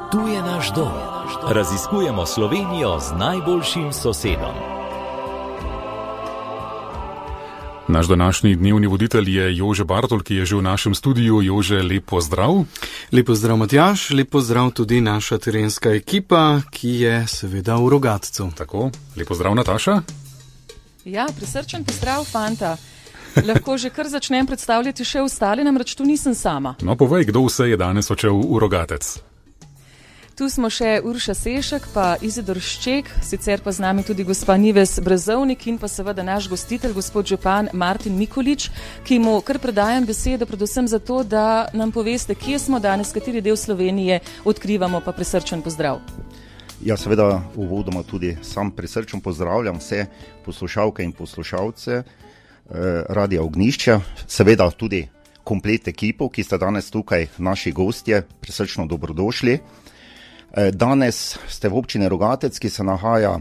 Tu je naš dom. Raziskujemo Slovenijo z najboljšim sosedom. Naš današnji dnevni voditelj je Jože Bartol, ki je že v našem studiu. Jože, lep pozdrav. Lep pozdrav, Matjaž, lep pozdrav tudi naša terenska ekipa, ki je seveda v Rogatcu. Tako, lep pozdrav, Nataša. Ja, prisrčen pozdrav, fanta. Lahko že kar začnem predstavljati še ostale, namreč tu nisem sama. No, povej, kdo vse je danes odšel v Rogatec. Tu smo še Urša Sešek, pa Izidor Šček, sicer pa z nami tudi gospa Nives Brezovnik in pa seveda naš gostitelj, gospod župan Martin Mikolič, ki mu kar predajam besedo predvsem zato, da nam poveste, kje smo danes, kateri del Slovenije odkrivamo, pa prisrčen pozdrav. Ja, seveda uvodoma tudi sam prisrčen pozdravljam vse poslušalke in poslušalce Radia Ognjišče, seveda tudi komplet ekipo, ki ste danes tukaj naši gostje, prisrčno dobrodošli. Danes ste v občini Rogatec, ki se nahaja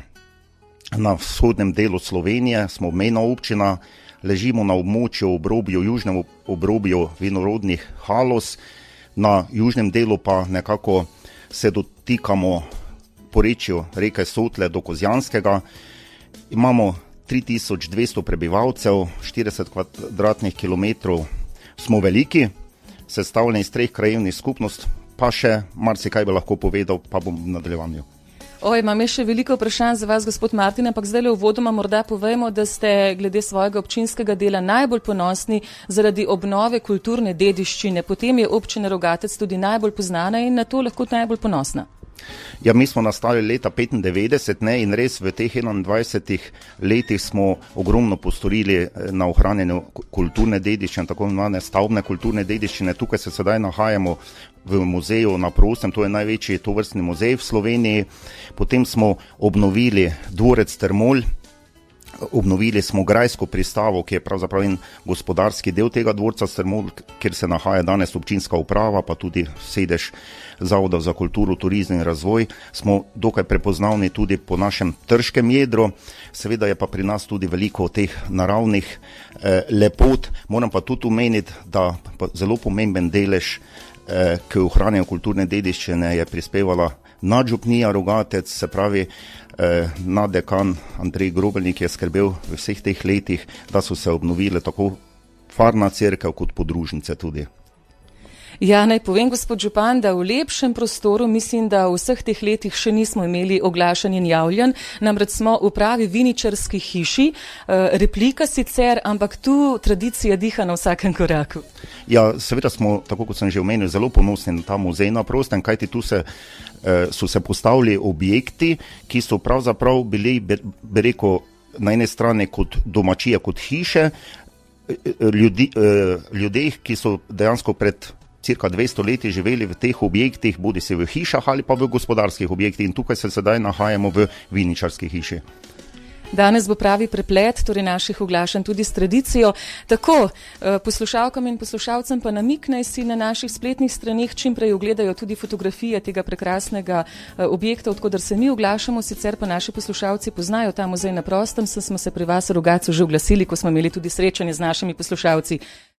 na vzhodnem delu Slovenije, smo obmejna občina, ležimo na območju obrobju, južnem obrobju vinorodnih Halos, na južnem delu pa nekako se dotikamo porečju reke Sotle do Kozjanskega. Imamo 3200 prebivalcev, 40 kvadratnih kilometrov, smo veliki, sestavljeni iz 3 krajevnih skupnosti, pa še marsikaj bi lahko povedal, pa bom v nadaljevanju. Imam še veliko vprašanj za vas, gospod Martin, ampak zdaj le uvodoma morda povejmo, da ste glede svojega občinskega dela najbolj ponosni zaradi obnove kulturne dediščine. Potem je občina Rogatec tudi najbolj poznana in na to lahko najbolj ponosna. Ja, mi smo nastali leta 1995, in res v teh 21 letih smo ogromno postorili na ohranjanju kulturne dediščine, tako imenovane stavbne kulturne dediščine. Tukaj se sedaj nahajamo v muzeju na prostem, to je največji tovrstni muzej v Sloveniji. Potem smo obnovili dvorec Termol, obnovili smo grajsko pristavo, ki je pravzaprav in gospodarski del tega dvorca Termol, kjer se nahaja danes občinska uprava, pa tudi sedež Zavoda za kulturo, turizem in razvoj. Smo dokaj prepoznavni tudi po našem trškem jedru, seveda je pa pri nas tudi veliko teh naravnih lepot. Moram pa tudi omeniti, da zelo pomemben delež k ohranjanju kulturne dediščine je prispevala nadžupnija Rogatec, se pravi naddekan Andrej Grobelnik je skrbel v vseh teh letih, da so se obnovile tako farna cerkev kot podružnice tudi. Ja, naj povem, gospod župan, da v lepšem prostoru mislim, da v vseh teh letih še nismo imeli oglašanj in javljanj, namreč smo v pravi viničarski hiši, replika sicer, ampak tu tradicija diha na vsakem koraku. Ja, seveda smo, tako kot sem že omenil, zelo ponosni na ta muzej na prostem, kajti tu so se postavili objekti, ki so pravzaprav bili, bi rekel, na ene strani kot domačije, kot hiše, ljudeh, ki so dejansko pred cirka 200 leti živeli v teh objektih, bodi se v hišah ali pa v gospodarskih objektih, in tukaj se sedaj nahajamo v viničarski hiši. Danes bo pravi preplet, torej naših oglašanj tudi s tradicijo. Tako, poslušalkam in poslušalcem pa namik, naj si na naših spletnih straneh čim prej ogledajo tudi fotografije tega prekrasnega objekta, odkudar se mi oglašamo, sicer pa naši poslušalci poznajo ta muzej na prostem, smo se pri vas v Rogatcu že oglasili, ko smo imeli tudi srečanje z našimi poslušalci.